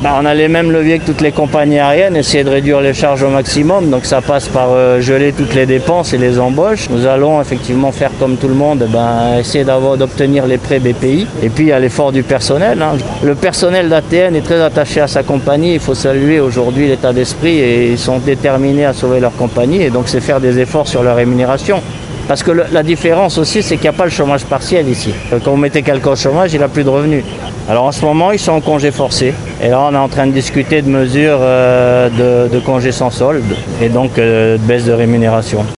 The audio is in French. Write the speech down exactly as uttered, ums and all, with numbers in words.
Bah, on a les mêmes leviers que toutes les compagnies aériennes, essayer de réduire les charges au maximum. Donc ça passe par euh, geler toutes les dépenses et les embauches. Nous allons effectivement faire comme tout le monde, ben, essayer d'avoir, d'obtenir les prêts B P I. Et puis il y a l'effort du personnel, hein. Le personnel d'A T N est très attaché à sa compagnie. Il faut saluer aujourd'hui l'état d'esprit et ils sont déterminés à sauver leur compagnie. Et donc c'est faire des efforts sur leur rémunération. Parce que le, la différence aussi, c'est qu'il n'y a pas le chômage partiel ici. Quand vous mettez quelqu'un au chômage, il n'a plus de revenus. Alors en ce moment, ils sont en congé forcé. Et là, on est en train de discuter de mesures euh, de, de congé sans solde et donc euh, de baisse de rémunération.